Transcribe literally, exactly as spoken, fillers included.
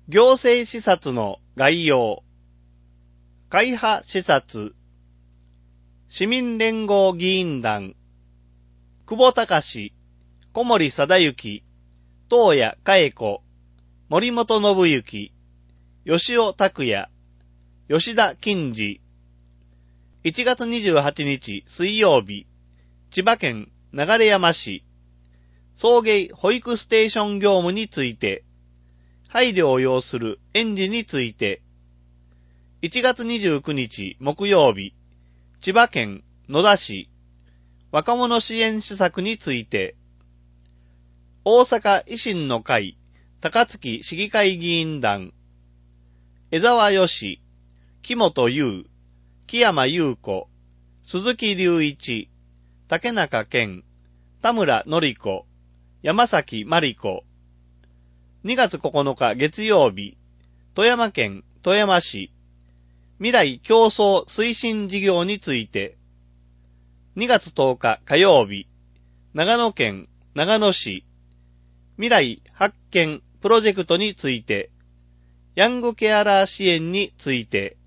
行政視察の概要。会派視察。市民連合議員団。久保隆、小森貞之、東谷佳恵子、森本信之、吉尾拓也、吉田金次。いちがつにじゅうはちにち水曜日、千葉県流山市、送迎保育ステーション業務について、配慮を要する園児について、いちがつにじゅうくにち木曜日、千葉県野田市、若者支援施策について、大阪維新の会、高槻市議会議員団、江沢義、木本優、木山優子、鈴木隆一、竹中健、田村典子、山崎真理子。にがつここのか月曜日、富山県富山市、未来競争推進事業について、にがつとおか火曜日、長野県長野市、未来発見プロジェクトについて、ヤングケアラー支援について、